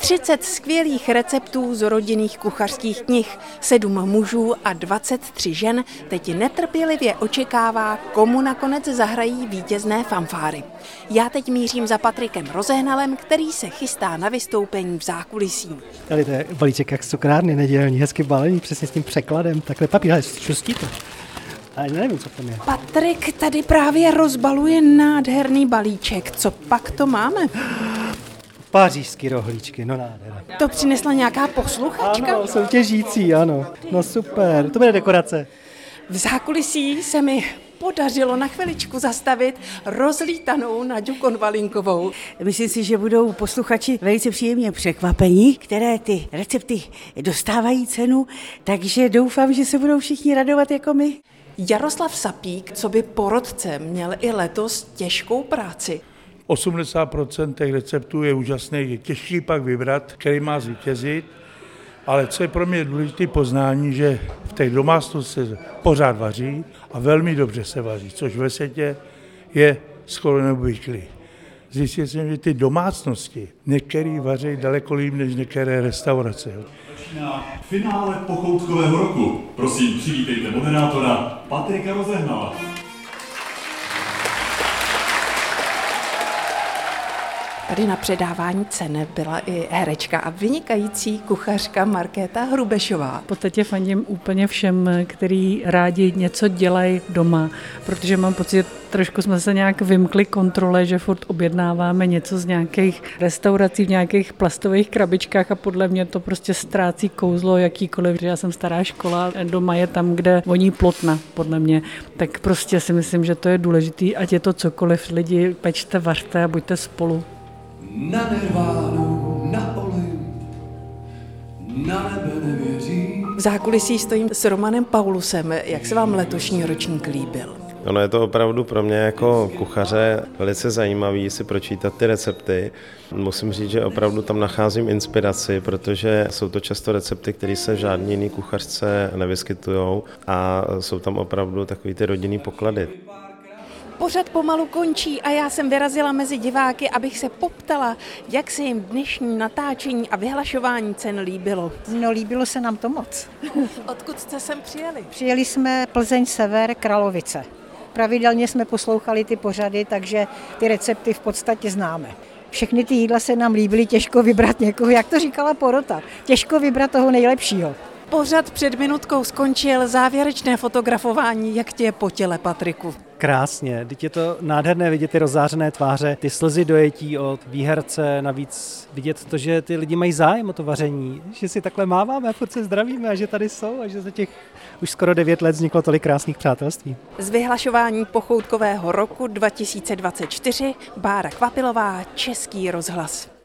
30 skvělých receptů z rodinných kuchařských knih, 7 mužů a 23 žen teď netrpělivě očekává, komu nakonec zahrají vítězné fanfáry. Já teď mířím za Patrikem Rozehnalem, který se chystá na vystoupení v zákulisí. Tady to je balíček jak z cukrárny nedělní, hezky balený, přesně s tím překladem, takhle papír, ale šustí to. Ale nevím, co tam je. Patrik tady právě rozbaluje nádherný balíček. Co pak to máme? Pařížský rohlíčky, no nádhera. To přinesla nějaká posluchačka? Ano, soutěžící, ano. No super, to bude dekorace. V zákulisí se mi podařilo na chviličku zastavit rozlítanou Naďu Konvalinkovou. Myslím si, že budou posluchači velice příjemně překvapení, které ty recepty dostávají cenu, takže doufám, že se budou všichni radovat jako my. Jaroslav Sapík, co by porodce, měl i letos těžkou práci. 80% těch receptů je úžasných, je těžký pak vybrat, který má zvítězit, ale co je pro mě důležité poznání, že v těch domácnostech se pořád vaří a velmi dobře se vaří, což ve světě je skoro neobvyklý. Zjistil jsem, že ty domácnosti některý vaří daleko líp než některé restaurace. Začíná finále pochoutkového roku. Prosím, přivítejte moderátora Patrika Rozehnala. Tady na předávání cen byla i herečka a vynikající kuchařka Markéta Hrubešová. V podstatě fandím úplně všem, který rádi něco dělají doma, protože mám pocit, že trošku jsme se nějak vymkli kontrole, že furt objednáváme něco z nějakých restaurací v nějakých plastových krabičkách a podle mě to prostě ztrácí kouzlo jakýkoliv, že já jsem stará škola, doma je tam, kde voní plotna, podle mě. Tak prostě si myslím, že to je důležitý, ať je to cokoliv, lidi, pečte, vařte a buďte spolu. Na Nirvánu, na Olymp, na nebe nevěří. V zákulisí stojím s Romanem Paulusem. Jak se vám letošní ročník líbil? Ono je to opravdu pro mě jako kuchaře velice zajímavý si pročítat ty recepty. Musím říct, že opravdu tam nacházím inspiraci, protože jsou to často recepty, které se v žádný jiný kuchařce nevyskytujou a jsou tam opravdu takový ty rodinný poklady. Pořad pomalu končí a já jsem vyrazila mezi diváky, abych se poptala, jak se jim dnešní natáčení a vyhlašování cen líbilo. No, líbilo se nám to moc. Odkud jste sem přijeli? Přijeli jsme Plzeň sever, Kralovice. Pravidelně jsme poslouchali ty pořady, takže ty recepty v podstatě známe. Všechny ty jídla se nám líbily, těžko vybrat někoho, jak to říkala porota, těžko vybrat toho nejlepšího. Pořad před minutkou skončil, závěrečné fotografování, jak tě je po těle, Patriku? Krásně, teď je to nádherné vidět ty rozzářené tváře, ty slzy dojetí od výherce, navíc vidět to, že ty lidi mají zájem o to vaření, že si takhle máváme a furt se zdravíme a že tady jsou a že za těch už skoro 9 let vzniklo tolik krásných přátelství. Z vyhlašování pochoutkového roku 2024 Bára Kvapilová, Český rozhlas.